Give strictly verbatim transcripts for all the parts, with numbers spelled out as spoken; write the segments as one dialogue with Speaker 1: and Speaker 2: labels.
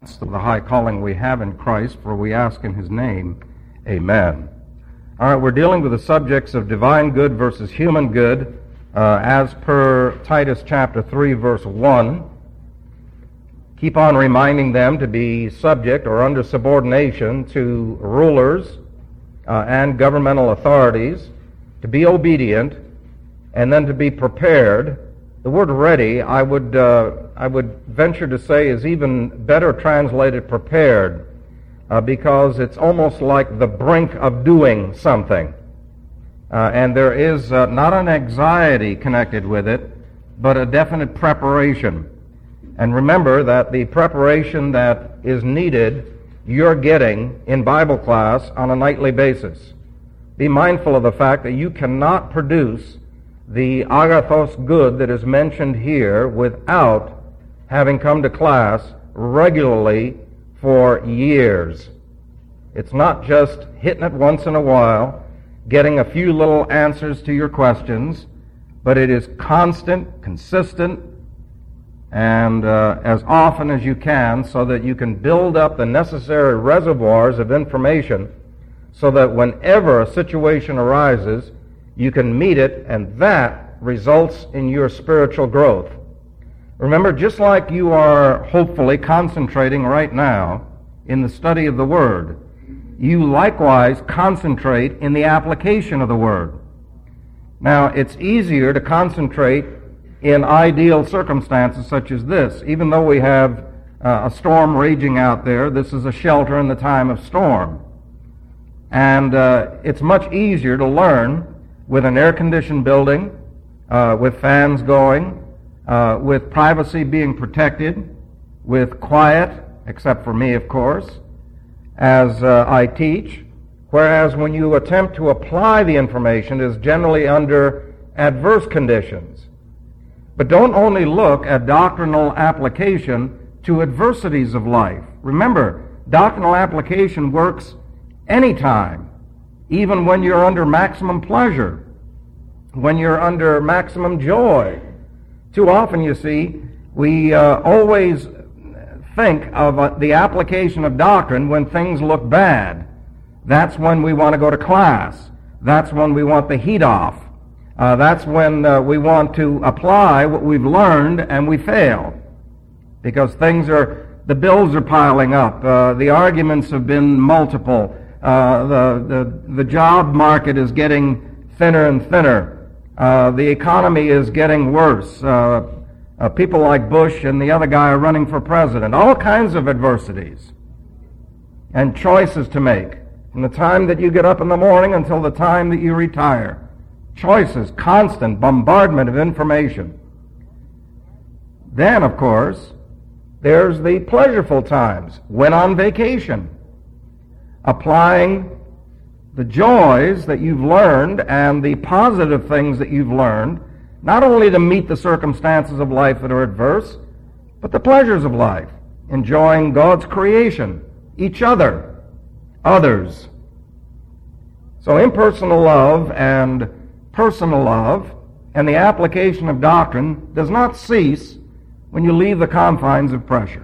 Speaker 1: of the high calling we have in Christ, for we ask in His name, Amen. All right, we're dealing with the subjects of divine good versus human good, uh, as per Titus chapter three, verse one. Keep on reminding them to be subject or under subordination to rulers uh, and governmental authorities, to be obedient, and then to be prepared. The word ready, I would uh, I would venture to say, is even better translated prepared, uh, because it's almost like the brink of doing something. Uh, and there is uh, not an anxiety connected with it, but a definite preparation. And remember that the preparation that is needed, you're getting in Bible class on a nightly basis. Be mindful of the fact that you cannot produce the agathos good that is mentioned here without having come to class regularly for years. It's not just hitting it once in a while, getting a few little answers to your questions, but it is constant, consistent, and uh, as often as you can, so that you can build up the necessary reservoirs of information so that whenever a situation arises, you can meet it, and that results in your spiritual growth. Remember, just like you are hopefully concentrating right now in the study of the Word, you likewise concentrate in the application of the Word. Now, it's easier to concentrate in ideal circumstances such as this. Even though we have uh, a storm raging out there, this is a shelter in the time of storm. And uh, it's much easier to learn with an air-conditioned building, uh, with fans going, uh, with privacy being protected, with quiet, except for me, of course, as uh, I teach, whereas when you attempt to apply the information, it is generally under adverse conditions. But don't only look at doctrinal application to adversities of life. Remember, doctrinal application works anytime, even when you're under maximum pleasure, when you're under maximum joy. Too often, you see, we uh, always think of uh, the application of doctrine when things look bad. That's when we want to go to class. That's when we want the heat off. Uh, that's when uh, we want to apply what we've learned and we fail. Because things are, the bills are piling up. Uh, the arguments have been multiple. Uh, the, the, the job market is getting thinner and thinner. Uh, the economy is getting worse. Uh, uh, people like Bush and the other guy are running for president. All kinds of adversities and choices to make from the time that you get up in the morning until the time that you retire. Choices, constant bombardment of information. Then, of course, there's the pleasureful times, when on vacation, applying the joys that you've learned and the positive things that you've learned, not only to meet the circumstances of life that are adverse, but the pleasures of life, enjoying God's creation, each other, others. So impersonal love and personal love and the application of doctrine does not cease when you leave the confines of pressure.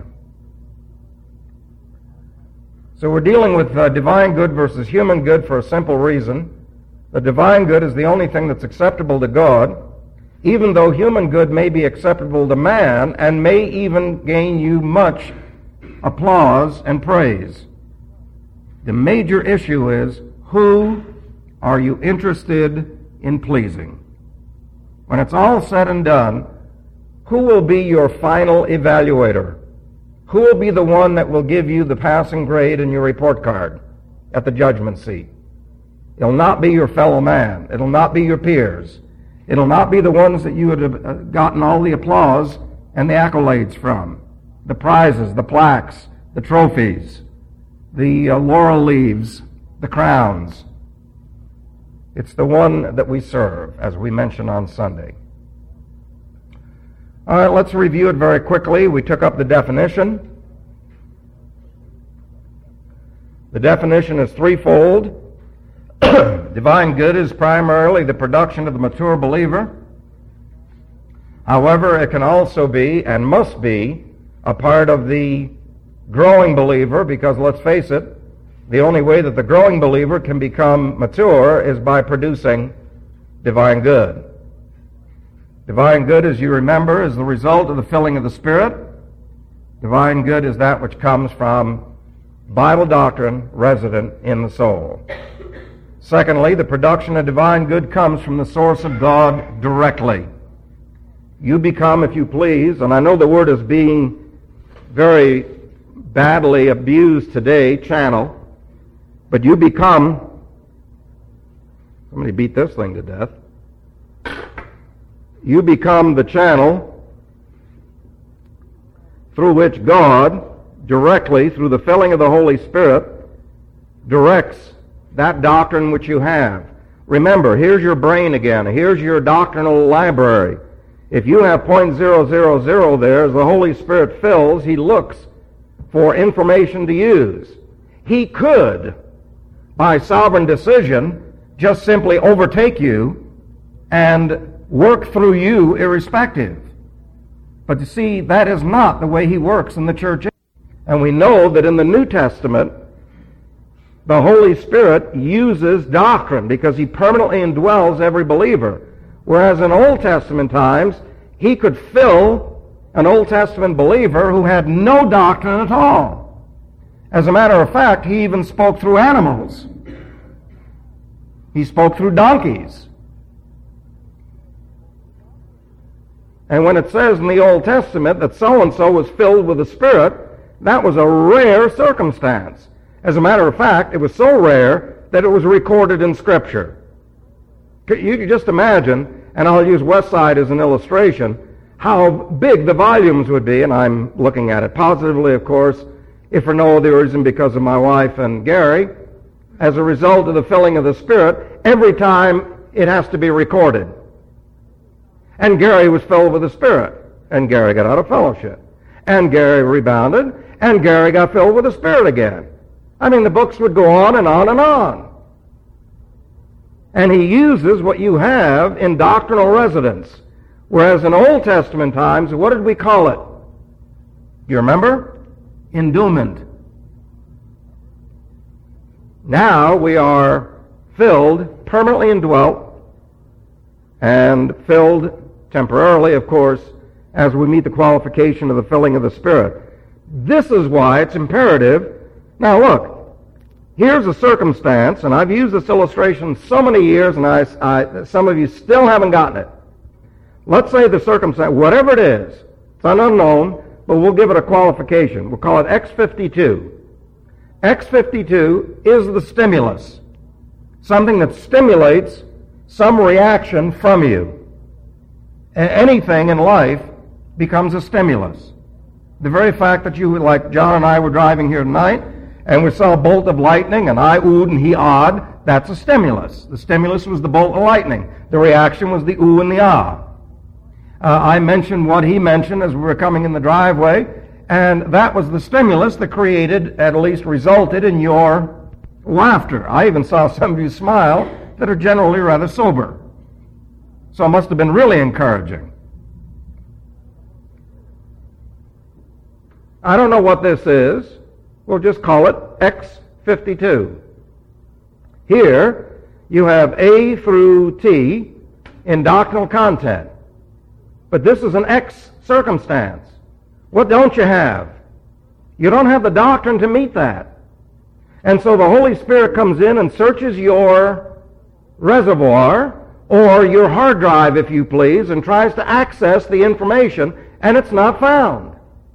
Speaker 1: So we're dealing with uh, divine good versus human good for a simple reason. The divine good is the only thing that's acceptable to God, even though human good may be acceptable to man and may even gain you much applause and praise. The major issue is, who are you interested in pleasing? When it's all said and done, who will be your final evaluator? Who will be the one that will give you the passing grade in your report card at the judgment seat? It'll not be your fellow man. It'll not be your peers. It'll not be the ones that you would have gotten all the applause and the accolades from. The prizes, the plaques, the trophies, the uh, laurel leaves, the crowns. It's the one that we serve, as we mentioned on Sunday. All right, let's review it very quickly. We took up the definition. The definition is threefold. Divine good is primarily the production of the mature believer. However, it can also be, and must be, a part of the growing believer, because let's face it, the only way that the growing believer can become mature is by producing divine good. Divine good, as you remember, is the result of the filling of the Spirit. Divine good is that which comes from Bible doctrine resident in the soul. Secondly, the production of divine good comes from the source of God directly. You become, if you please, and I know the word is being very badly abused today, channel, but you become, somebody beat this thing to death, you become the channel through which God, directly, through the filling of the Holy Spirit, directs that doctrine which you have. Remember, here's your brain again. Here's your doctrinal library. If you have point zero zero zero there, as the Holy Spirit fills, He looks for information to use. He could, by sovereign decision, just simply overtake you and work through you irrespective. But you see, that is not the way He works in the church. And we know that in the New Testament, the Holy Spirit uses doctrine because He permanently indwells every believer. Whereas in Old Testament times, He could fill an Old Testament believer who had no doctrine at all. As a matter of fact, He even spoke through animals. He spoke through donkeys. And when it says in the Old Testament that so-and-so was filled with the Spirit, that was a rare circumstance. As a matter of fact, it was so rare that it was recorded in Scripture. You can just imagine, and I'll use Westside as an illustration, how big the volumes would be, and I'm looking at it positively, of course, if for no other reason because of my wife and Gary, as a result of the filling of the Spirit, every time it has to be recorded. And Gary was filled with the Spirit, and Gary got out of fellowship, and Gary rebounded, and Gary got filled with the Spirit again. I mean, the books would go on and on and on. And He uses what you have in doctrinal residence. Whereas in Old Testament times, what did we call it? You remember? Endowment. Now we are filled, permanently indwelt, and filled temporarily, of course, as we meet the qualification of the filling of the Spirit. This is why it's imperative. Now look, here's a circumstance, and I've used this illustration so many years, and I, I, some of you still haven't gotten it. Let's say the circumstance, whatever it is, it's an unknown, but we'll give it a qualification. We'll call it X fifty-two. X fifty-two is the stimulus, something that stimulates some reaction from you. Anything in life becomes a stimulus. The very fact that you, like John and I were driving here tonight, and we saw a bolt of lightning, and I oohed and he awed, that's a stimulus. The stimulus was the bolt of lightning. The reaction was the ooh and the ah. Uh, I mentioned what he mentioned as we were coming in the driveway, and that was the stimulus that created, at least resulted in your laughter. I even saw some of you smile that are generally rather sober. So it must have been really encouraging. I don't know what this is. We'll just call it X fifty-two. Here, you have A through T in doctrinal content. But this is an X circumstance. What don't you have? You don't have the doctrine to meet that. And so the Holy Spirit comes in and searches your reservoir, or your hard drive, if you please, and tries to access the information, and it's not found.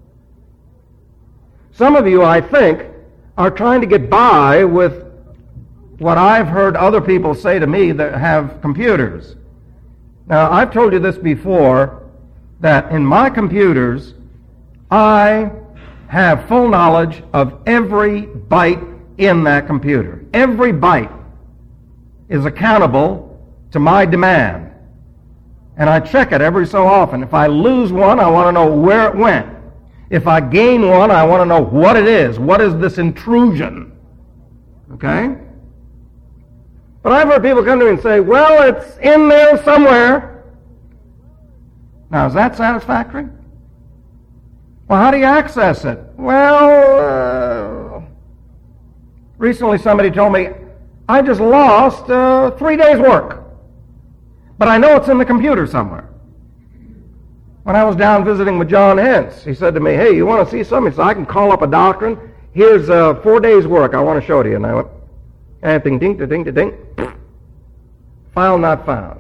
Speaker 1: Some of you, I think, are trying to get by with what I've heard other people say to me that have computers. Now, I've told you this before, that in my computers, I have full knowledge of every byte in that computer. Every byte is accountable to my demand. And I check it every so often. If I lose one, I want to know where it went. If I gain one, I want to know what it is. What is this intrusion? Okay? But I've heard people come to me and say, well, it's in there somewhere. Now, is that satisfactory? Well, how do you access it? Well, uh, recently somebody told me, I just lost uh, three days' work, but I know it's in the computer somewhere. When I was down visiting with John Hentz, he said to me, hey, you want to see something? He said, I can call up a doctrine. Here's uh, four days' work. I want to show it to you. And I went, and ding, ding, ding, ding, ding. File not found.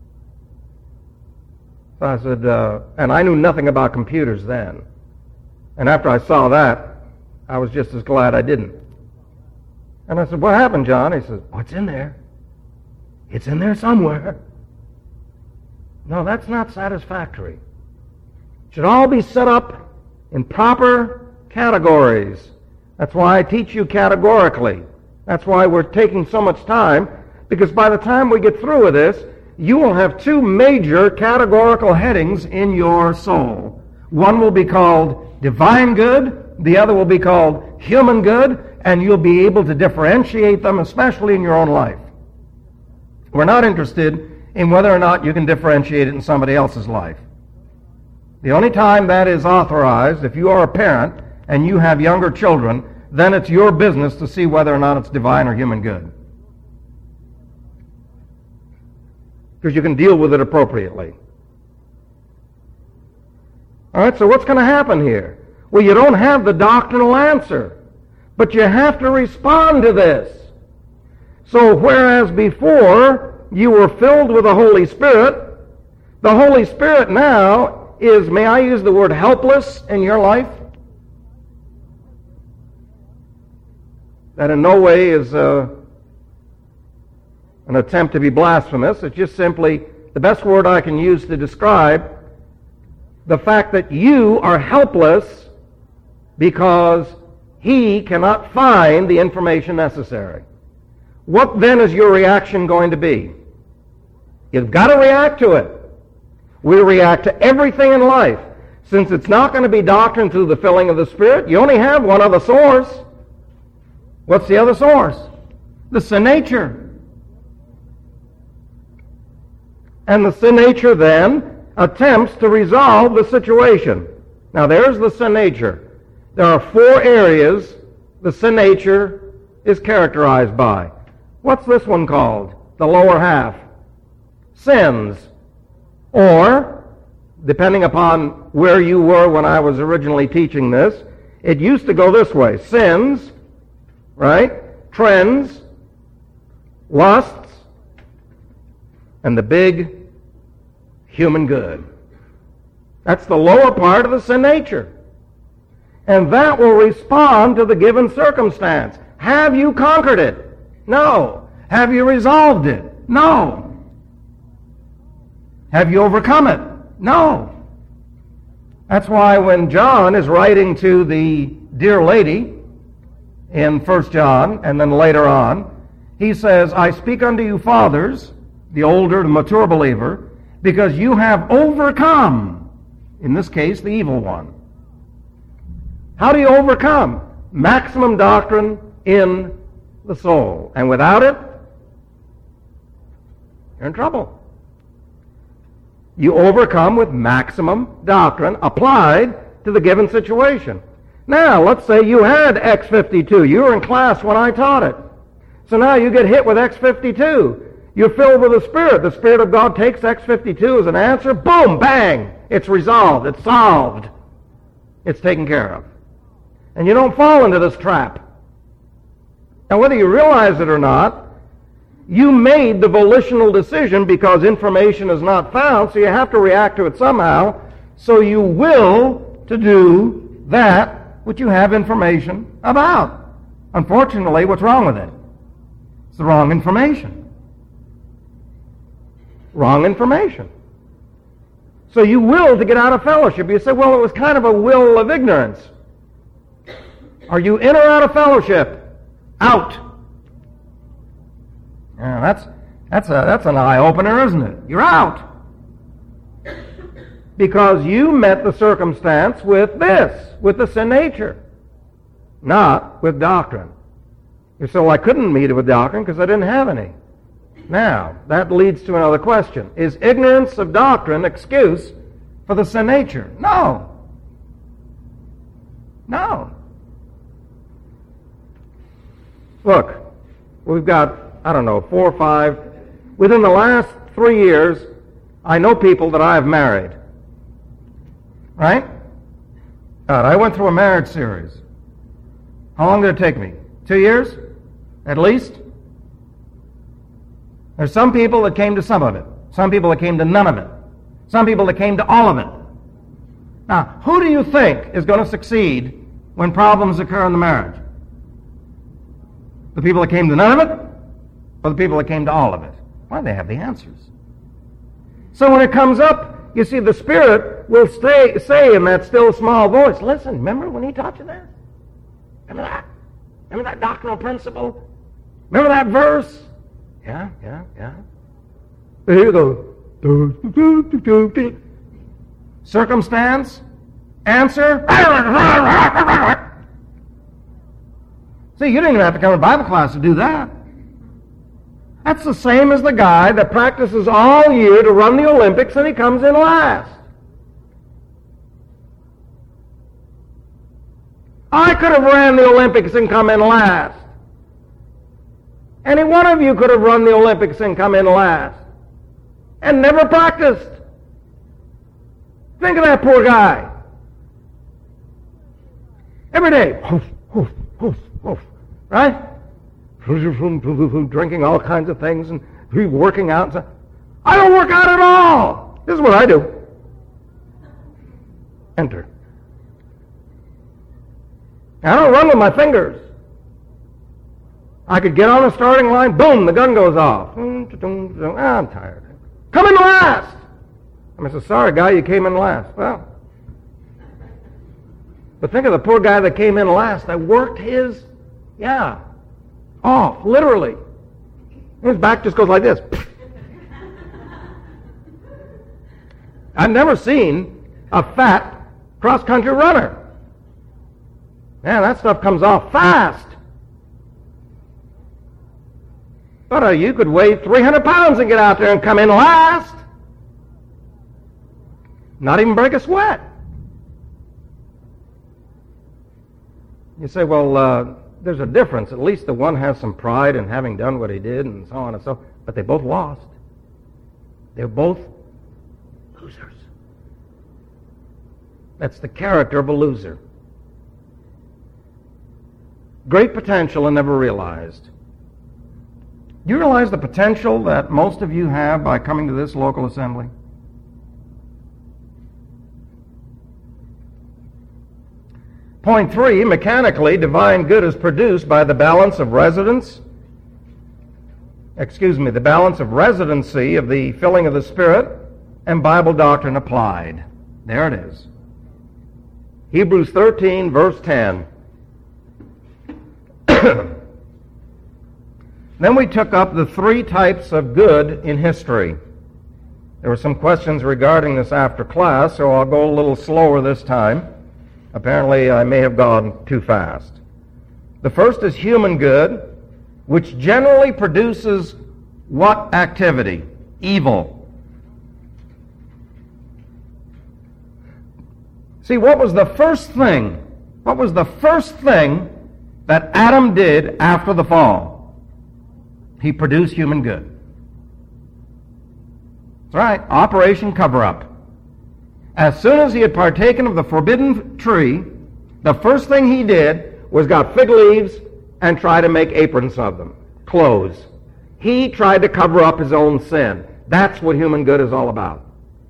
Speaker 1: So I said, uh, and I knew nothing about computers then. And after I saw that, I was just as glad I didn't. And I said, what happened, John? He said, oh, it's in there. It's in there somewhere. No, that's not satisfactory. It should all be set up in proper categories. That's why I teach you categorically. That's why we're taking so much time, because by the time we get through with this, you will have two major categorical headings in your soul. One will be called divine good, the other will be called human good, and you'll be able to differentiate them, especially in your own life. We're not interested in whether or not you can differentiate it in somebody else's life. The only time that is authorized, if you are a parent and you have younger children, then it's your business to see whether or not it's divine or human good. Because you can deal with it appropriately. All right, so what's going to happen here? Well, you don't have the doctrinal answer, but you have to respond to this. So whereas before you were filled with the Holy Spirit, the Holy Spirit now is, may I use the word helpless in your life? That in no way is uh, an attempt to be blasphemous. It's just simply the best word I can use to describe the fact that you are helpless because he cannot find the information necessary. What then is your reaction going to be? You've got to react to it. We react to everything in life. Since it's not going to be doctrine through the filling of the Spirit, you only have one other source. What's the other source? The sin nature. And the sin nature then attempts to resolve the situation. Now there's the sin nature. There are four areas the sin nature is characterized by. What's this one called? The lower half. Sins. Or, depending upon where you were when I was originally teaching this, it used to go this way. Sins, right? Trends, lusts, and the big human good. That's the lower part of the sin nature. And that will respond to the given circumstance. Have you conquered it? No. Have you resolved it? No. Have you overcome it? No. That's why when John is writing to the dear lady in First John, and then later on, he says, I speak unto you fathers, the older, the mature believer, because you have overcome, in this case, the evil one. How do you overcome? Maximum doctrine in the soul. And without it, you're in trouble. You overcome with maximum doctrine applied to the given situation. Now, let's say you had X fifty-two. You were in class when I taught it. So now you get hit with X fifty-two. You're filled with the Spirit. The Spirit of God takes X fifty-two as an answer. Boom, bang. It's resolved. It's solved. It's taken care of. And you don't fall into this trap. Now, whether you realize it or not, you made the volitional decision because information is not found, so you have to react to it somehow. So you will to do that which you have information about. Unfortunately, what's wrong with it? It's the wrong information. Wrong information. So you will to get out of fellowship. You say, well, it was kind of a will of ignorance. Are you in or out of fellowship? Out. Yeah, that's that's a that's an eye-opener, isn't it? You're out. Because you met the circumstance with this, with the sin nature, not with doctrine. You say, well, I couldn't meet it with doctrine because I didn't have any. Now, that leads to another question. Is ignorance of doctrine excuse for the sin nature? No. No. Look, we've got, I don't know, four or five. Within the last three years, I know people that I have married. Right? God, I went through a marriage series. How long did it take me? Two years? At least? There's some people that came to some of it. Some people that came to none of it. Some people that came to all of it. Now, who do you think is going to succeed when problems occur in the marriage? The people that came to none of it, or the people that came to all of it? Why, they have the answers. So when it comes up, you see, the Spirit will stay, say in that still small voice, listen, remember when He taught you that? Remember that? Remember that doctrinal principle? Remember that verse? Yeah, yeah, yeah. But here you go. Circumstance? Answer? See, you didn't even have to come to Bible class to do that. That's the same as the guy that practices all year to run the Olympics and he comes in last. I could have ran the Olympics and come in last. Any one of you could have run the Olympics and come in last. And never practiced. Think of that poor guy. Every day. Hoof, hoof, hoof, hoof. Right? Drinking all kinds of things and working out. I don't work out at all. This is what I do. Enter. I don't run with my fingers. I could get on the starting line, boom, the gun goes off. I'm tired. Come in last. I said, sorry, guy, you came in last. Well, but think of the poor guy that came in last. That worked his, yeah, off, literally. His back just goes like this. I've never seen a fat cross-country runner. Man, that stuff comes off fast. But uh, you could weigh three hundred pounds and get out there and come in last. Not even break a sweat. You say, well, uh, there's a difference. At least the one has some pride in having done what he did and so on and so on. But they both lost. They're both losers. That's the character of a loser. Great potential and never realized. Do you realize the potential that most of you have by coming to this local assembly? Point three, mechanically, divine good is produced by the balance of residence, excuse me, the balance of residency of the filling of the Spirit and Bible doctrine applied. There it is. Hebrews thirteen, verse ten. Then we took up the three types of good in history. There were some questions regarding this after class, so I'll go a little slower this time. Apparently, I may have gone too fast. The first is human good, which generally produces what activity? Evil. See, what was the first thing? What was the first thing that Adam did after the fall? He produced human good. That's right, Operation Cover-Up. As soon as he had partaken of the forbidden tree, the first thing he did was got fig leaves and try to make aprons of them, clothes. He tried to cover up his own sin. That's what human good is all about.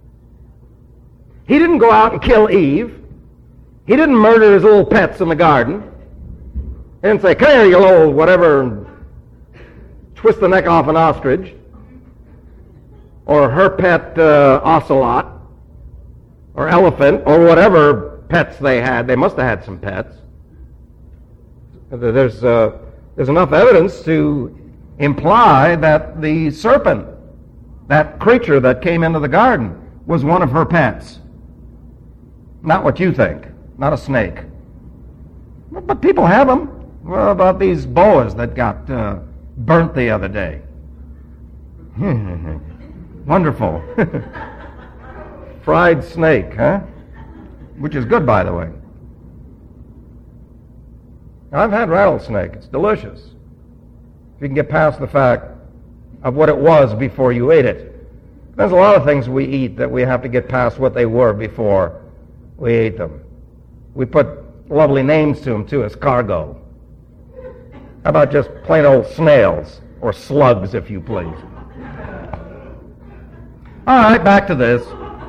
Speaker 1: He didn't go out and kill Eve. He didn't murder his little pets in the garden. He didn't say, come here, you little whatever, and twist the neck off an ostrich, or her pet uh, ocelot, or elephant, or whatever pets they had. They must have had some pets. There's, uh, there's enough evidence to imply that the serpent, that creature that came into the garden, was one of her pets. Not what you think. Not a snake. But people have them. What about these boas that got uh, burnt the other day? Wonderful. Fried snake, huh? Which is good, by the way. I've had rattlesnake. It's delicious. If you can get past the fact of what it was before you ate it. There's a lot of things we eat that we have to get past what they were before we ate them. We put lovely names to them, too, escargot. How about just plain old snails, or slugs, if you please? All right, back to this.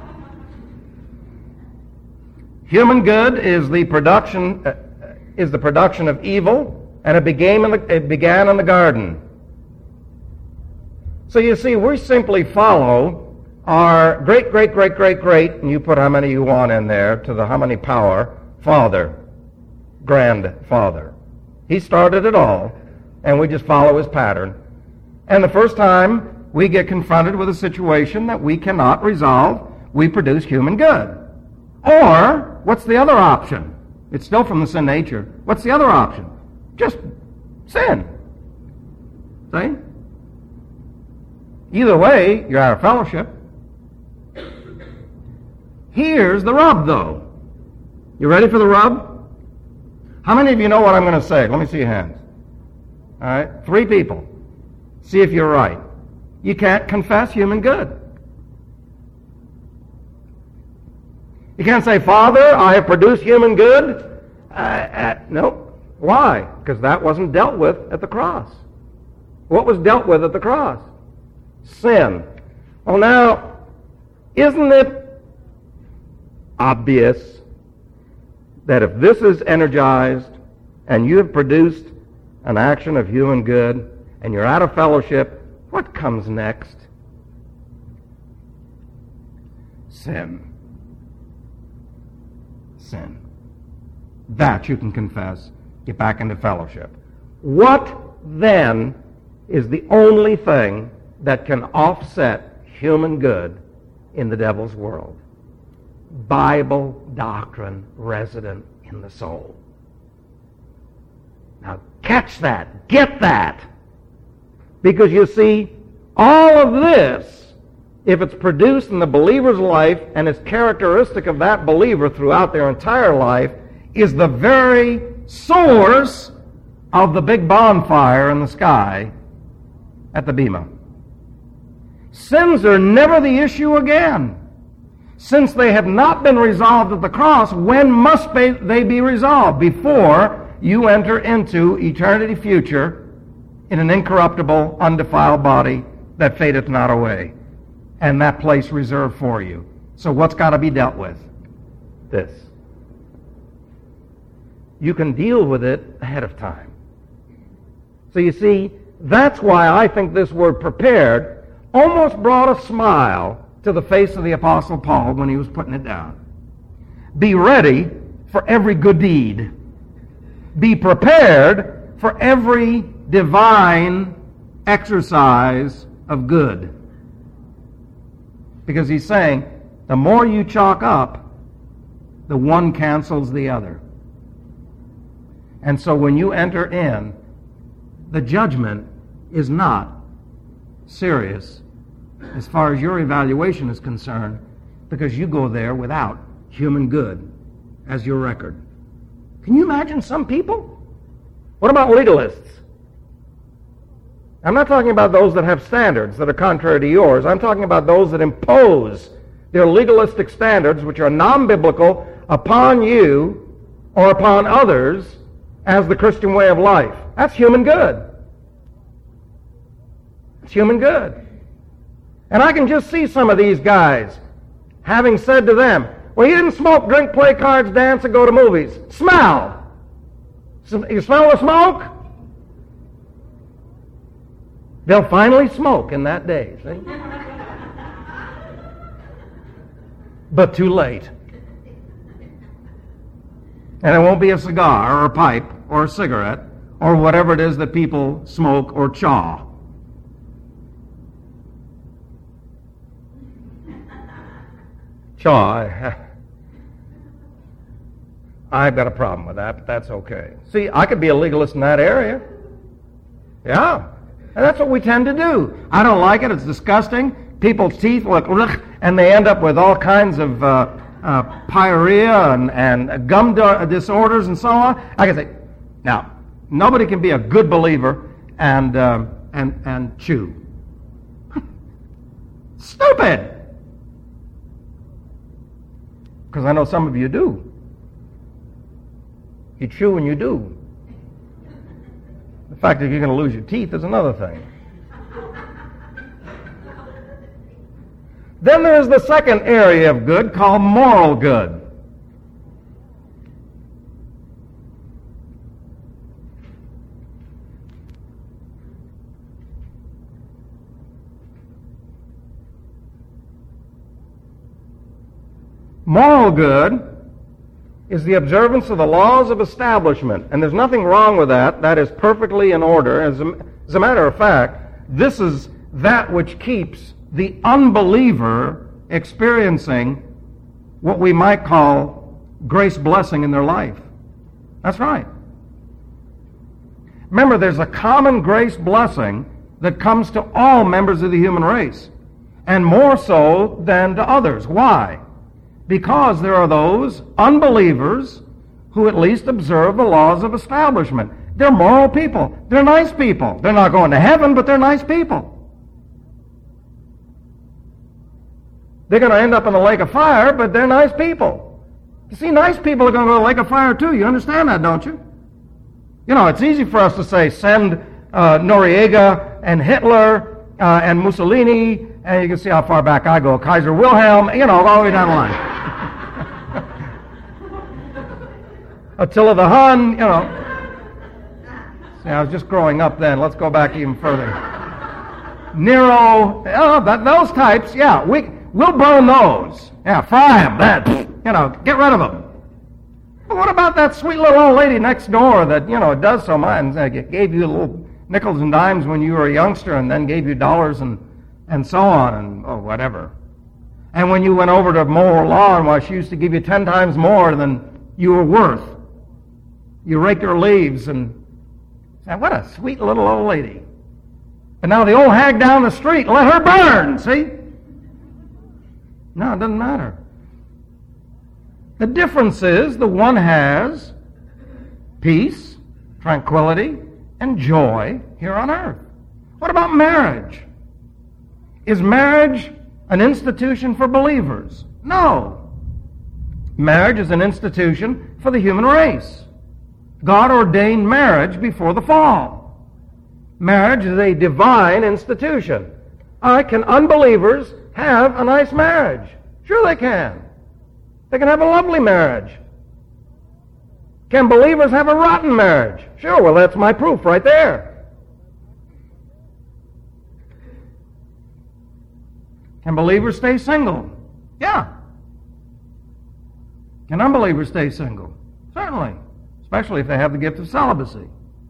Speaker 1: Human good is the production uh, is the production of evil, and it began in the, it began in the garden. So you see, we simply follow our great, great, great, great, great, and you put how many you want in there to the how many power, father, grandfather. He started it all, and we just follow his pattern. And the first time we get confronted with a situation that we cannot resolve, we produce human good. Or, what's the other option? It's still from the sin nature. What's the other option? Just sin. See? Either way, you're out of fellowship. Here's the rub, though. You ready for the rub? How many of you know what I'm going to say? Let me see your hands. All right? Three people. See if you're right. You can't confess human good. You can't say, Father, I have produced human good. Uh, uh, nope. Why? Because that wasn't dealt with at the cross. What was dealt with at the cross? Sin. Well, now, isn't it obvious that if this is energized and you have produced an action of human good and you're out of fellowship, what comes next? Sin. Sin. That you can confess, get back into fellowship. What then is the only thing that can offset human good in the devil's world? Bible doctrine resident in the soul. Now catch that, get that. Because you see, all of this, if it's produced in the believer's life and is characteristic of that believer throughout their entire life, is the very source of the big bonfire in the sky at the Bema. Sins are never the issue again. Since they have not been resolved at the cross, when must they be resolved? Before you enter into eternity future in an incorruptible, undefiled body that fadeth not away, and that place reserved for you. So what's got to be dealt with? This. You can deal with it ahead of time. So you see, that's why I think this word prepared almost brought a smile to the face of the Apostle Paul when he was putting it down. Be ready for every good deed. Be prepared for every divine exercise of good. Because he's saying, the more you chalk up, the one cancels the other. And so when you enter in, the judgment is not serious as far as your evaluation is concerned, because you go there without human good as your record. Can you imagine some people? What about legalists? I'm not talking about those that have standards that are contrary to yours. I'm talking about those that impose their legalistic standards, which are non-biblical, upon you or upon others as the Christian way of life. That's human good. It's human good. And I can just see some of these guys having said to them, well, you didn't smoke, drink, play cards, dance, and go to movies. Smell. You smell the smoke? They'll finally smoke in that day, see? But too late. And it won't be a cigar or a pipe or a cigarette or whatever it is that people smoke or chaw. Chaw, I, I've got a problem with that, but that's okay. See, I could be a legalist in that area. Yeah. And that's what we tend to do. I don't like it. It's disgusting. People's teeth look, ugh, and they end up with all kinds of uh, uh, pyorrhea and, and gum disorders and so on. I can say, now, Nobody can be a good believer and um, and and chew. Stupid. Because I know some of you do. You chew and you do. The fact that you're going to lose your teeth is another thing. Then there is the second area of good called moral good. Moral good is the observance of the laws of establishment, and there's nothing wrong with that. That is perfectly in order. As a, as a matter of fact, this is that which keeps the unbeliever experiencing what we might call grace blessing in their life. That's right. Remember, there's a common grace blessing that comes to all members of the human race, and more so than to others. Why? Because there are those unbelievers who at least observe the laws of establishment. They're moral people. They're nice people. They're not going to heaven, but they're nice people. They're going to end up in the lake of fire, but they're nice people. You see, nice people are going to go to the lake of fire too. You understand that, don't you? You know, it's easy for us to say, send uh, Noriega and Hitler uh, and Mussolini, and you can see how far back I go, Kaiser Wilhelm, you know, all the way down the line. Attila the Hun, you know. See, I was just growing up then. Let's go back even further. Nero, oh, that, those types, yeah, we, we'll burn those. Yeah, fry them, that, you know, get rid of them. But what about that sweet little old lady next door that, you know, does so much, and uh, gave you little nickels and dimes when you were a youngster and then gave you dollars and, and so on and oh, whatever. And when you went over to mow lawn, well, she used to give you ten times more than you were worth. You raked her leaves and said, what a sweet little old lady. And now the old hag down the street, let her burn, see? No, it doesn't matter. The difference is the one has peace, tranquility, and joy here on earth. What about marriage? Is marriage an institution for believers? No. Marriage is an institution for the human race. God ordained marriage before the fall. Marriage is a divine institution. All right, can unbelievers have a nice marriage? Sure they can. They can have a lovely marriage. Can believers have a rotten marriage? Sure, well, that's my proof right there. Can believers stay single? Yeah. Can unbelievers stay single? Certainly, especially if they have the gift of celibacy.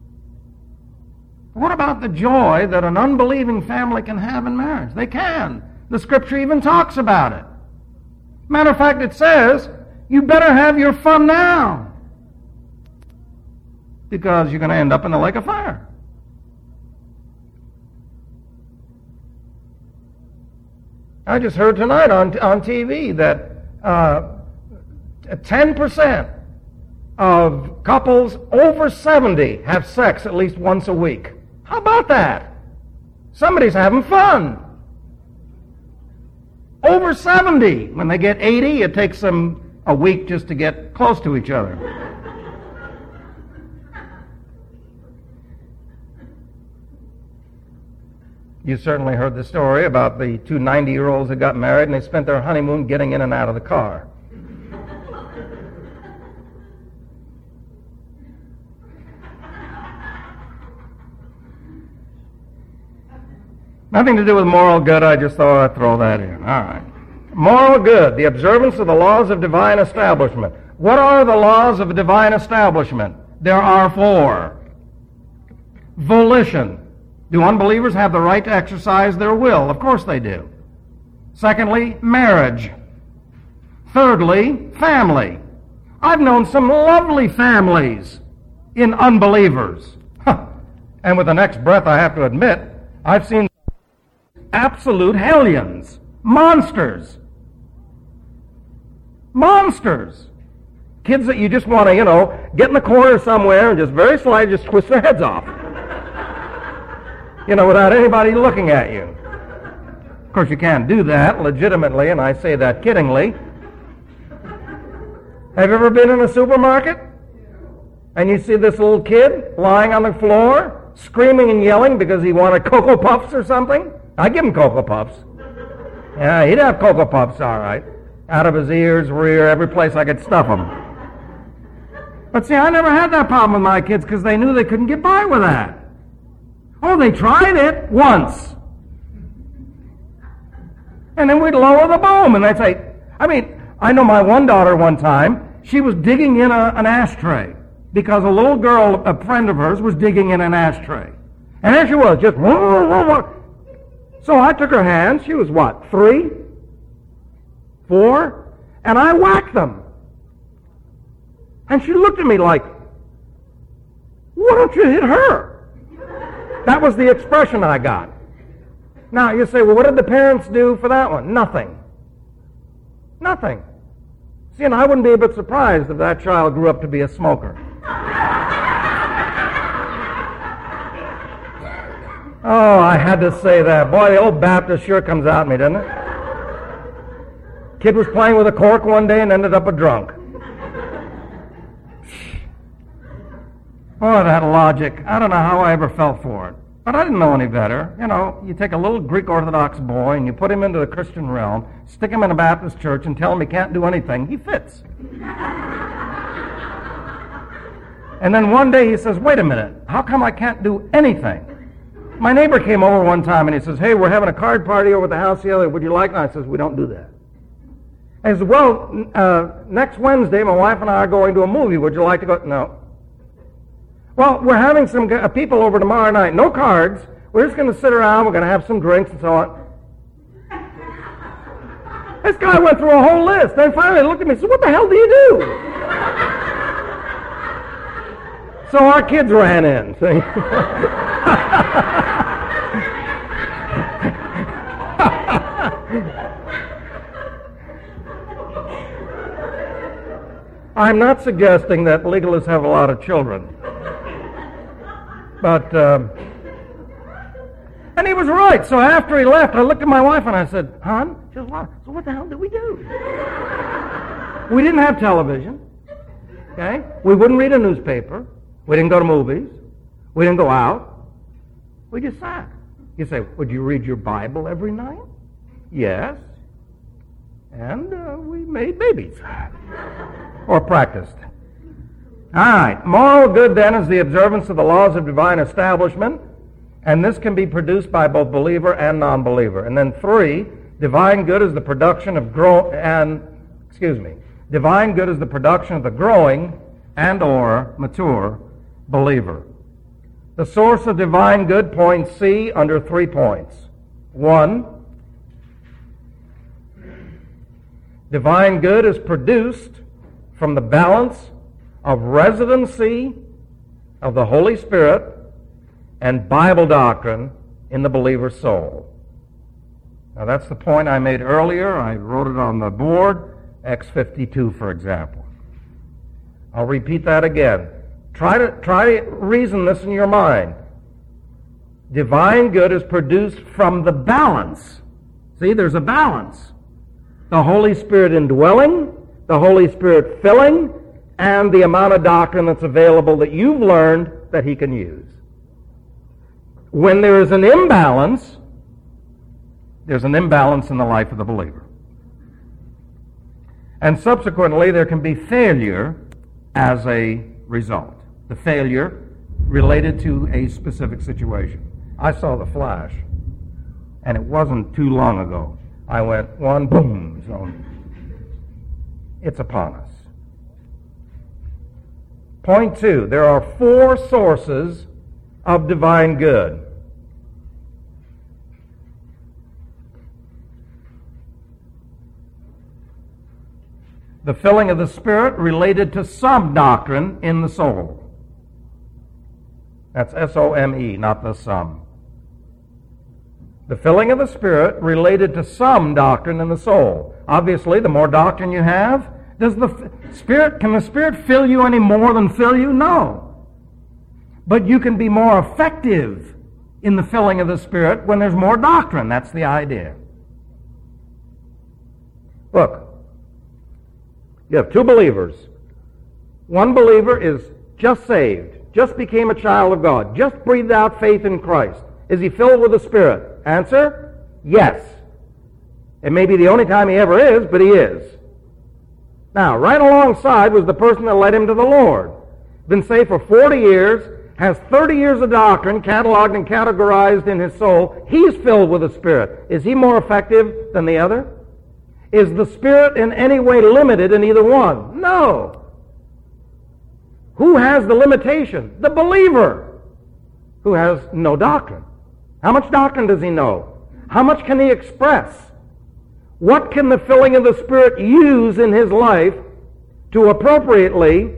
Speaker 1: What about the joy that an unbelieving family can have in marriage? They can. The Scripture even talks about it. Matter of fact, it says, you better have your fun now, because you're going to end up in the lake of fire. I just heard tonight on on T V that uh, ten percent of couples over seventy have sex at least once a week. How about that? Somebody's having fun. Over seventy. When they get eighty, it takes them a week just to get close to each other. You certainly heard the story about the two ninety-year-olds that got married and they spent their honeymoon getting in and out of the car. Nothing to do with moral good, I just thought I'd throw that in. All right. Moral good, the observance of the laws of divine establishment. What are the laws of a divine establishment? There are four. Volition. Do unbelievers have the right to exercise their will? Of course they do. Secondly, marriage. Thirdly, family. I've known some lovely families in unbelievers. Huh. And with the next breath, I have to admit, I've seen absolute hellions, monsters. Monsters. Kids that you just want to, you know, get in the corner somewhere and just very slightly just twist their heads off. You know, without anybody looking at you. Of course, you can't do that legitimately, and I say that kiddingly. Have you ever been in a supermarket? And you see this little kid lying on the floor, screaming and yelling because he wanted Cocoa Puffs or something? I give him Cocoa Puffs. Yeah, he'd have Cocoa Puffs, all right. Out of his ears, rear, every place I could stuff them. But see, I never had that problem with my kids because they knew they couldn't get by with that. Oh, they tried it once. And then we'd lower the boom, and they'd say, I mean, I know my one daughter one time, she was digging in a, an ashtray because a little girl, a friend of hers, was digging in an ashtray. And there she was, just... So I took her hands, she was what, three? Four? And I whacked them. And she looked at me like, why don't you hit her? That was the expression I got. Now, you say, well, what did the parents do for that one? Nothing. Nothing. See, and I wouldn't be a bit surprised if that child grew up to be a smoker. Oh, I had to say that. Boy, the old Baptist sure comes out in me, doesn't it? Kid was playing with a cork one day and ended up a drunk. Oh, that logic. I don't know how I ever fell for it. But I didn't know any better. You know, you take a little Greek Orthodox boy and you put him into the Christian realm, stick him in a Baptist church and tell him he can't do anything. He fits. And then one day he says, wait a minute, how come I can't do anything? My neighbor came over one time and he says, hey, we're having a card party over at the house the other day. Would you like it? And I says, we don't do that. And he says, well, uh, next Wednesday my wife and I are going to a movie. Would you like to go? No. Well, we're having some uh, people over tomorrow night. No cards. We're just going to sit around. We're going to have some drinks and so on. This guy went through a whole list. Then finally he looked at me and said, what the hell do you do? So our kids ran in. See? I'm not suggesting that legalists have a lot of children. But, um, and he was right. So after he left, I looked at my wife and I said, hon, she says, what? So what the hell did we do? We didn't have television. Okay? We wouldn't read a newspaper. We didn't go to movies. We didn't go out. We just sat. You say, would you read your Bible every night? Yes. And uh, we made babies. Or practiced. All right. Moral good, then, is the observance of the laws of divine establishment, and this can be produced by both believer and non-believer. And then three, divine good is the production of grow and excuse me, divine good is the production of the growing and or mature believer. The source of divine good points C under three points. One, divine good is produced from the balance of residency of the Holy Spirit and Bible doctrine in the believer's soul. Now that's the point I made earlier. I wrote it on the board, Acts fifty-two, for example. I'll repeat that again. Try to try to reason this in your mind. Divine good is produced from the balance. See, there's a balance. The Holy Spirit indwelling, the Holy Spirit filling, and the amount of doctrine that's available that you've learned that He can use. When there is an imbalance, there's an imbalance in the life of the believer. And subsequently, there can be failure as a result. The failure related to a specific situation. I saw the flash, and it wasn't too long ago. I went, one, boom, so it's upon us. Point two, there are four sources of divine good. The filling of the Spirit related to some doctrine in the soul. That's S O M E, not the sum. The filling of the Spirit related to some doctrine in the soul. Obviously, the more doctrine you have, Does the Spirit, can the Spirit fill you any more than fill you? No. But you can be more effective in the filling of the Spirit when there's more doctrine. That's the idea. Look, you have two believers. One believer is just saved, just became a child of God, just breathed out faith in Christ. Is he filled with the Spirit? Answer, yes. It may be the only time he ever is, but he is. Now, right alongside was the person that led him to the Lord. Been saved for forty years, has thirty years of doctrine cataloged and categorized in his soul. He's filled with the Spirit. Is he more effective than the other? Is the Spirit in any way limited in either one? No. Who has the limitation? The believer, who has no doctrine. How much doctrine does he know? How much can he express? What can the filling of the Spirit use in his life to appropriately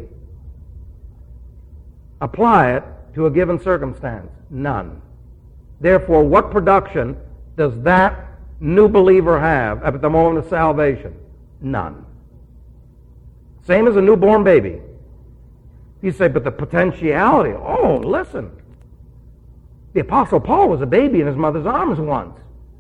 Speaker 1: apply it to a given circumstance? None. Therefore, what production does that new believer have at the moment of salvation? None. Same as a newborn baby. You say, but the potentiality, oh, listen. The Apostle Paul was a baby in his mother's arms once.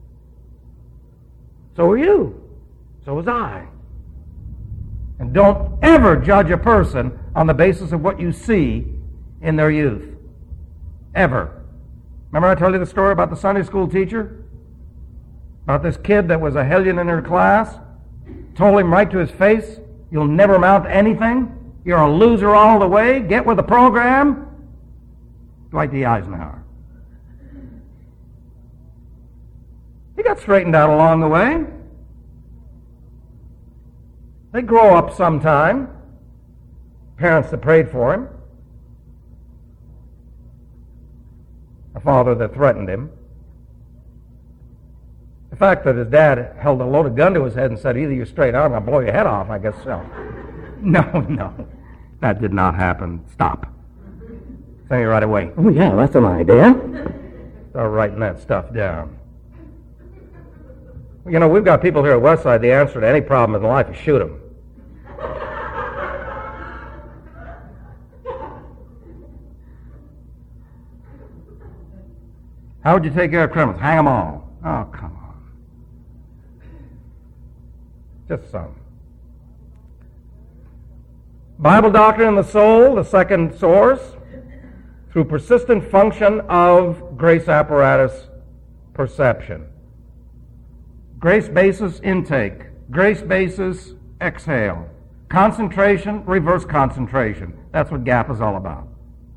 Speaker 1: So are you. So was I. And don't ever judge a person on the basis of what you see in their youth. Ever. Remember I told you the story about the Sunday school teacher? About this kid that was a hellion in her class? Told him right to his face, you'll never amount to anything. You're a loser all the way. Get with the program. Dwight D. Eisenhower. He got straightened out along the way. They grow up sometime. Parents that prayed for him. A father that threatened him. The fact that his dad held a loaded gun to his head and said, either you're straight out or I'm going to blow your head off, I guess so. No, no. That did not happen. Stop. Say it right away. Oh, yeah, that's an idea. Start writing that stuff down. You know, we've got people here at Westside, the answer to any problem in life is shoot them. How would you take care of criminals? Hang them all. Oh, come on. Just some. Bible doctrine in the soul, the second source, through persistent function of grace apparatus perception. Grace basis intake. Grace basis exhale. Concentration, reverse concentration. That's what GAP is all about.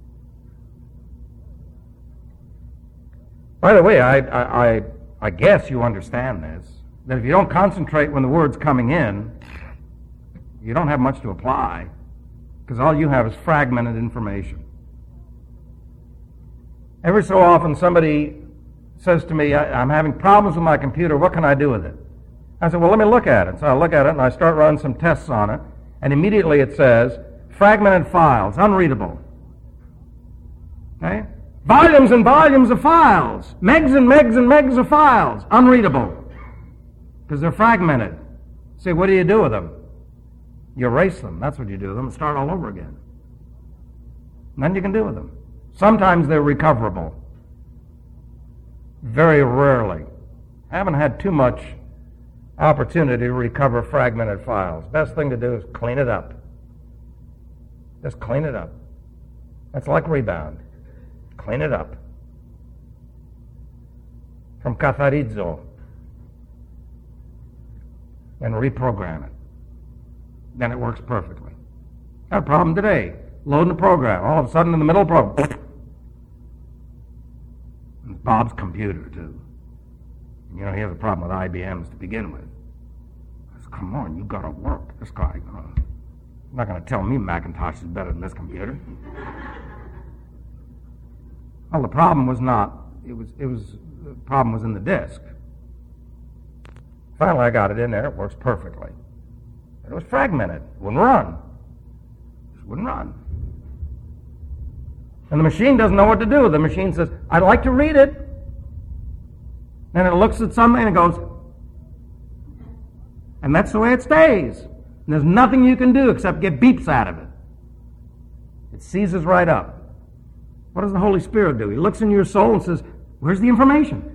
Speaker 1: By the way, I, I, I, I guess you understand this, that if you don't concentrate when the word's coming in, you don't have much to apply, because all you have is fragmented information. Every so often somebody says to me, I, I'm having problems with my computer, what can I do with it? I said, well, let me look at it. So I look at it and I start running some tests on it, and immediately it says, fragmented files, unreadable. Okay? Volumes and volumes of files, megs and megs and megs of files, unreadable, because they're fragmented. Say, what do you do with them? You erase them. That's what you do with them and start all over again. And then you can do with them. Sometimes they're recoverable. Very rarely. I haven't had too much opportunity to recover fragmented files. Best thing to do is clean it up. Just clean it up. That's like Rebound. Clean it up. From Catharizo. And reprogram it. Then it works perfectly. Got a problem today. Loading the program. All of a sudden in the middle of the program. It's Bob's computer, too. You know, he has a problem with I B Ms to begin with. I said, come on, you got to work. This guy, uh, you're not going to tell me Macintosh is better than this computer. Well, the problem was not, it was, it was, the problem was in the disk. Finally, I got it in there. It works perfectly. But it was fragmented. It wouldn't run. It just wouldn't run. And the machine doesn't know what to do. The machine says, I'd like to read it. And it looks at something and it goes, and that's the way it stays. And there's nothing you can do except get beeps out of it. It seizes right up. What does the Holy Spirit do? He looks in your soul and says, where's the information?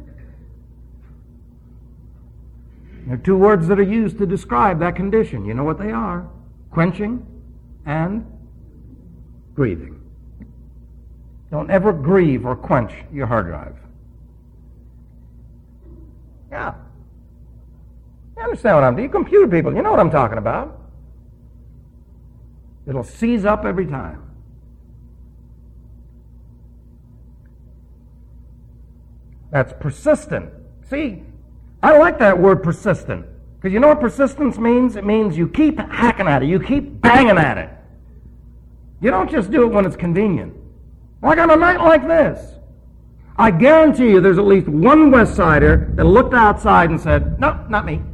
Speaker 1: There are two words that are used to describe that condition. You know what they are? Quenching and grieving. Don't ever grieve or quench your hard drive. Yeah. You understand what I'm doing? You computer people, you know what I'm talking about. It'll seize up every time. That's persistent. See, I like that word persistent. Because you know what persistence means? It means you keep hacking at it. You keep banging at it. You don't just do it when it's convenient. Like on a night like this. I guarantee you there's at least one West Sider that looked outside and said, no, not me.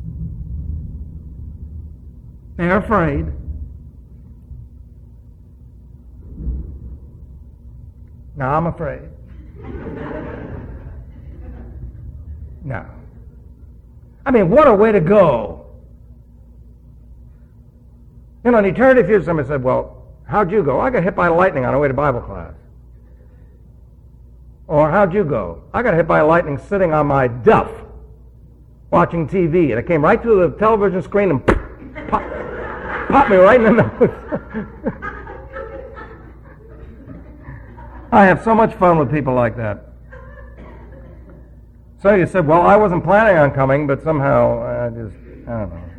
Speaker 1: They're afraid. No, I'm afraid. No. I mean, what a way to go. You know, in eternity future, somebody said, well, how'd you go? I got hit by lightning on the way to Bible class. Or how'd you go? I got hit by lightning sitting on my duff watching T V, and it came right through the television screen and popped, popped me right in the nose. I have so much fun with people like that. So you said, well, I wasn't planning on coming, but somehow I just, I don't know.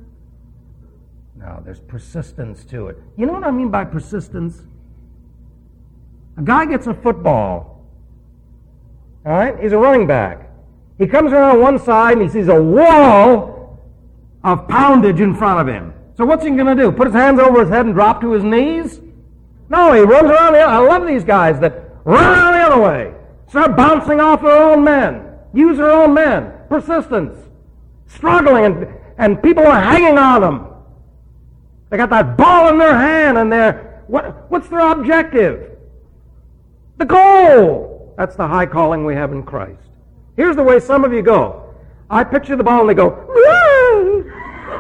Speaker 1: No, there's persistence to it. You know what I mean by persistence? A guy gets a football. All right? He's a running back. He comes around one side and he sees a wall of poundage in front of him. So what's he going to do? Put his hands over his head and drop to his knees? No, he runs around the other. I love these guys that run around the other way. Start bouncing off their own men. Use their own men. Persistence. Struggling, and, and people are hanging on them. They got that ball in their hand, and they're, what, what's their objective? The goal. That's the high calling we have in Christ. Here's the way some of you go. I picture the ball, and they go, woo!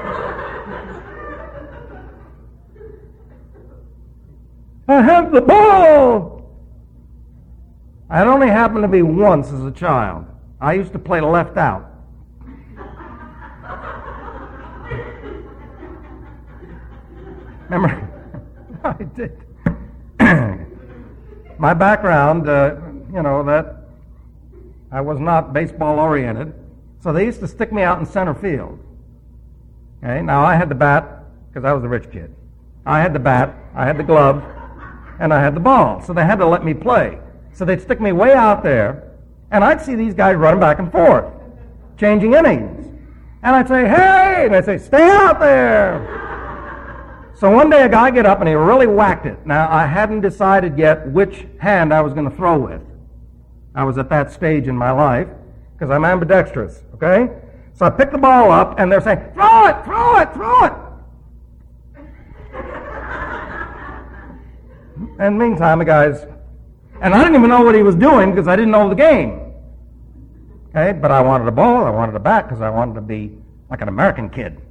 Speaker 1: I have the ball! It only happened to be once as a child. I used to play left out. Remember? I did. My background, uh, you know, that I was not baseball oriented, so they used to stick me out in center field. Okay, now I had the bat because I was the rich kid. I had the bat, I had the glove, and I had the ball, so they had to let me play. So they'd stick me way out there, and I'd see these guys running back and forth, changing innings. And I'd say, hey! And they'd say, stay out there! So one day a guy get up and he really whacked it. Now, I hadn't decided yet which hand I was going to throw with. I was at that stage in my life, because I'm ambidextrous, okay? So I picked the ball up, and they're saying, throw it! Throw it! Throw it! And meantime, the guy's... And I didn't even know what he was doing because I didn't know the game. Okay, but I wanted a ball, I wanted a bat because I wanted to be like an American kid.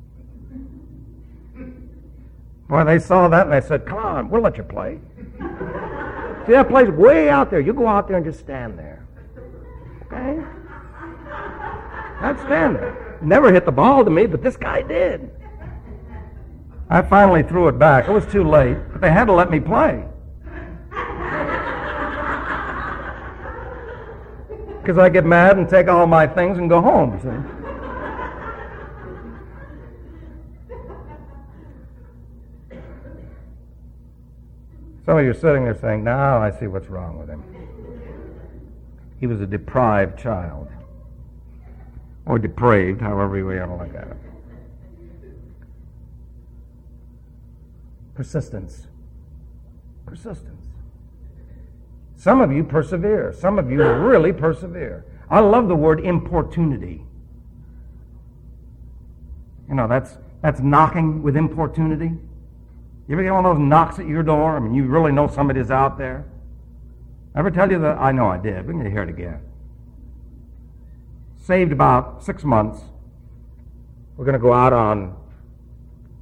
Speaker 1: Boy, they saw that and they said, come on, we'll let you play. See, that place way out there. You go out there and just stand there. Okay? I'd stand there. Never hit the ball to me, but this guy did. I finally threw it back. It was too late, but they had to let me play. Because I get mad and take all my things and go home. See? Some of you are sitting there saying, now I see what's wrong with him. He was a deprived child. Or depraved, however you want to look at it. Persistence. Persistence. Some of you persevere. Some of you really persevere. I love the word importunity. You know, that's that's knocking with importunity. You ever get one of those knocks at your door? I mean, you really know somebody's out there. Ever tell you that? I know I did. We're going to hear it again. Saved about six months. We're going to go out on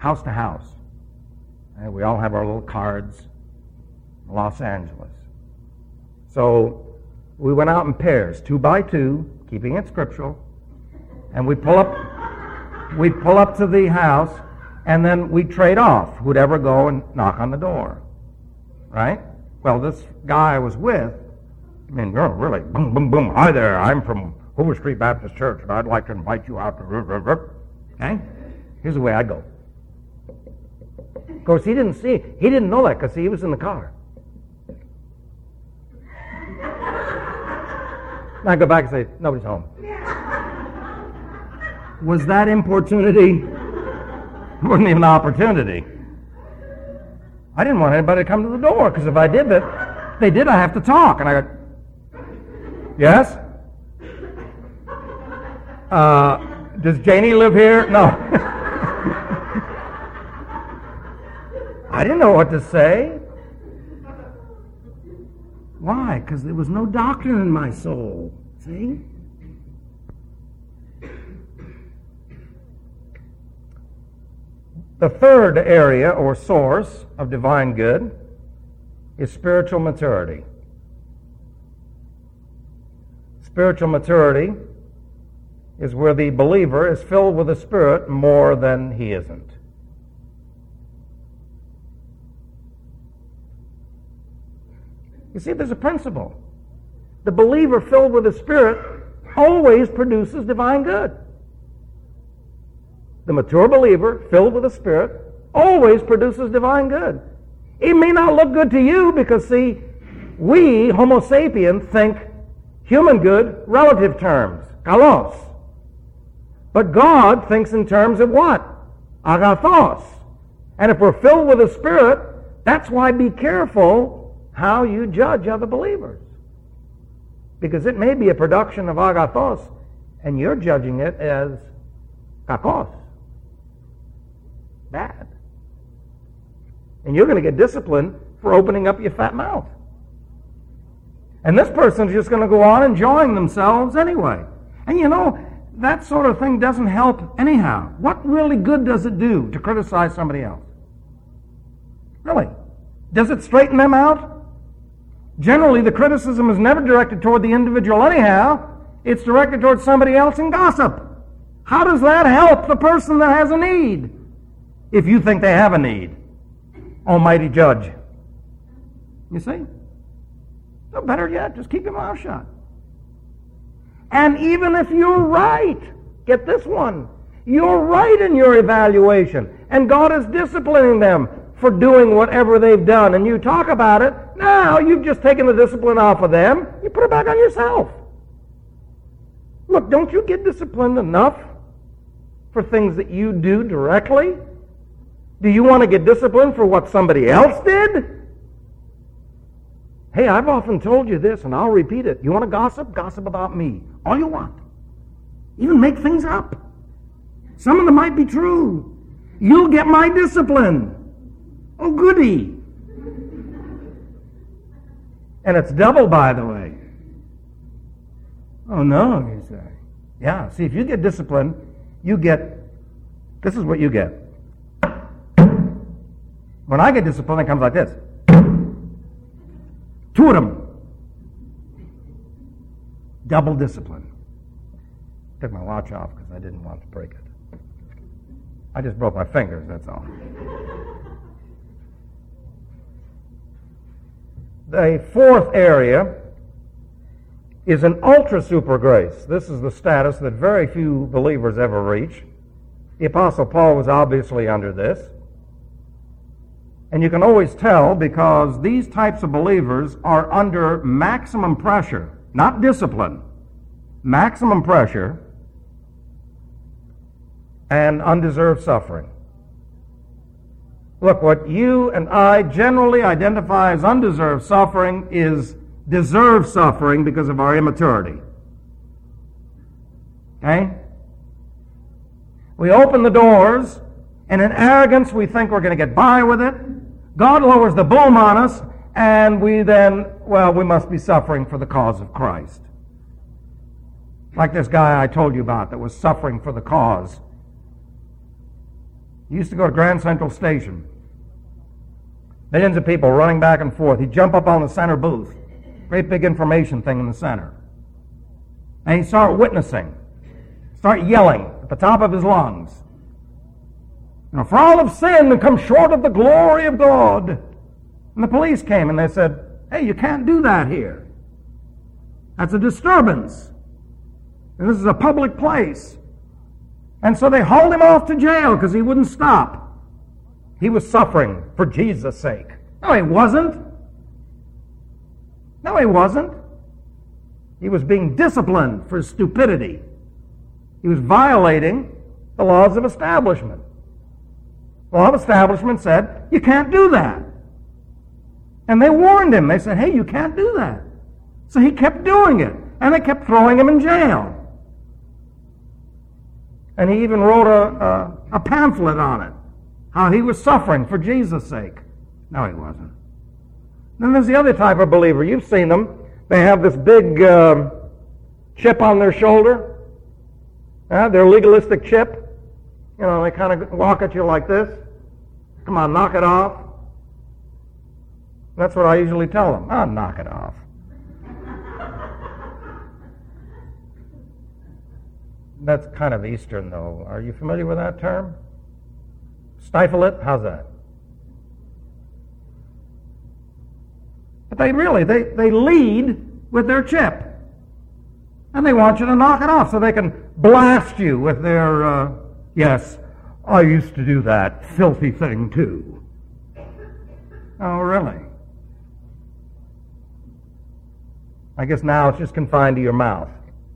Speaker 2: house to house. And we all have our little cards in Los Angeles. So we went out in pairs, two by two, keeping it scriptural, and we pull up we pull up to the house, and then we trade off who'd ever go and knock on the door. Right? Well, this guy I was with, I mean, you're really, boom, boom, boom, hi there, I'm from Hoover Street Baptist Church, and I'd like to invite you out to... Okay? Here's the way I go. Of course, he didn't see, he didn't know that because he was in the car. And I go back and say, nobody's home. Was that importunity? It wasn't even an opportunity. I didn't want anybody to come to the door, because if I did that, if they did, I have to talk. And I go, yes? Uh, does Janie live here? No. I didn't know what to say. Why? Because there was no doctrine in my soul. See? The third area or source of divine good is spiritual maturity. Spiritual maturity is where the believer is filled with the Spirit more than he isn't. You see, there's a principle. The believer filled with the Spirit always produces divine good. The mature believer filled with the Spirit always produces divine good. It may not look good to you because, see, we, Homo sapien, think human good relative terms, kalos. But God thinks in terms of what? Agathos. And if we're filled with the Spirit, that's why be careful how you judge other believers. Because it may be a production of agathos, and you're judging it as kakos. Bad. And you're going to get disciplined for opening up your fat mouth. And this person's just going to go on enjoying themselves anyway. And you know, that sort of thing doesn't help anyhow. What really good does it do to criticize somebody else? Really? Does it straighten them out? Generally, the criticism is never directed toward the individual anyhow. It's directed toward somebody else in gossip. How does that help the person that has a need? If you think they have a need, Almighty Judge. You see? So better yet, just keep your mouth shut. And even if you're right, get this one, you're right in your evaluation, and God is disciplining them for doing whatever they've done, and you talk about it, now you've just taken the discipline off of them, you put it back on yourself. Look, don't you get disciplined enough for things that you do directly? Do you want to get disciplined for what somebody else did? Hey, I've often told you this, and I'll repeat it. You want to gossip? Gossip about me. All you want. Even make things up. Some of them might be true. You'll get my discipline. Oh, goody. And it's double, by the way. Oh, no, you say. Yeah, see, if you get disciplined, you get, this is what you get. When I get disciplined, it comes like this. Two of them. Double discipline. Took my watch off because I didn't want to break it. I just broke my fingers, that's all. The fourth area is an ultra super grace. This is the status that very few believers ever reach. The Apostle Paul was obviously under this. And you can always tell because these types of believers are under maximum pressure, not discipline, maximum pressure and undeserved suffering. Look, what you and I generally identify as undeserved suffering is deserved suffering because of our immaturity. Okay? We open the doors, and in arrogance we think we're going to get by with it. God lowers the boom on us, and we then, well, we must be suffering for the cause of Christ. Like this guy I told you about that was suffering for the cause. He used to go to Grand Central Station. Millions of people running back and forth. He'd jump up on the center booth. Great big information thing in the center. And he'd start witnessing. Start yelling at the top of his lungs. You know, for all have sinned and come short of the glory of God. And the police came and they said, hey, you can't do that here. That's a disturbance. And this is a public place. And so they hauled him off to jail because he wouldn't stop. He was suffering for Jesus' sake. No, he wasn't. No, he wasn't. He was being disciplined for his stupidity. He was violating the laws of establishment. The law of establishment said, you can't do that. And they warned him. They said, hey, you can't do that. So he kept doing it. And they kept throwing him in jail. And he even wrote a, a, a pamphlet on it, how he was suffering for Jesus' sake. No, he wasn't. Then there's the other type of believer. You've seen them. They have this big uh, chip on their shoulder. Uh, their legalistic chip. You know, they kind of walk at you like this. Come on, knock it off. That's what I usually tell them. Oh, knock it off. That's kind of Eastern, though. Are you familiar with that term? Stifle it? How's that? But they really, they, they lead with their chip. And they want you to knock it off so they can blast you with their, uh, yes, I used to do that filthy thing too. Oh, really? I guess now it's just confined to your mouth.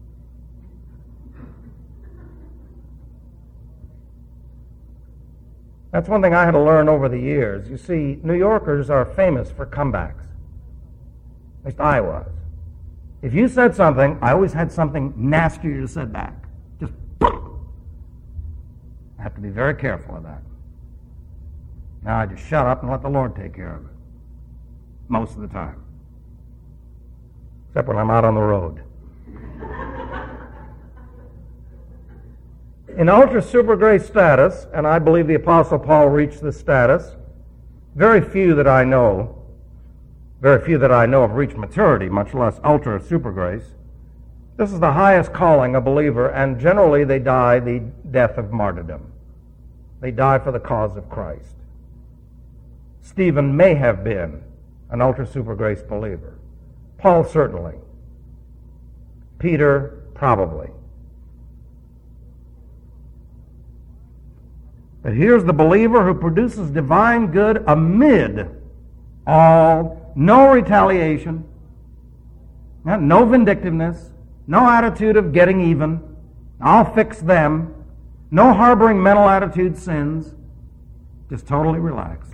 Speaker 2: That's one thing I had to learn over the years. You see, New Yorkers are famous for comebacks. At least I was. If you said something, I always had something nastier to say back. Just boom! I have to be very careful of that. Now I just shut up and let the Lord take care of it. Most of the time. Except when I'm out on the road. In ultra super grace status, and I believe the Apostle Paul reached this status, very few that I know, very few that I know have reached maturity, much less ultra super grace. This is the highest calling a believer, and generally they die the death of martyrdom. They die for the cause of Christ. Stephen may have been an ultra super grace believer. Paul certainly. Peter probably. But here's the believer who produces divine good amid all, no retaliation, no vindictiveness, no attitude of getting even, I'll fix them, no harboring mental attitude sins, just totally relaxed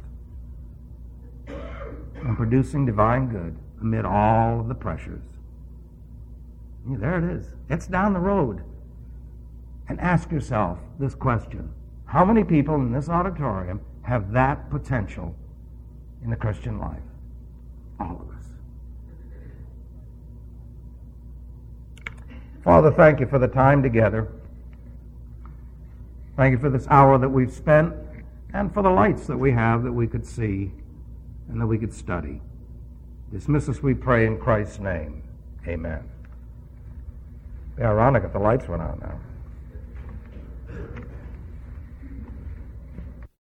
Speaker 2: and producing divine good amid all of the pressures. Yeah, there it is. It's down the road. And ask yourself this question. How many people in this auditorium have that potential in the Christian life? All of us. Father, thank you for the time together. Thank you for this hour that we've spent and for the lights that we have that we could see and that we could study. Dismiss us, we pray, in Christ's name. Amen. Be ironic if the lights went out now.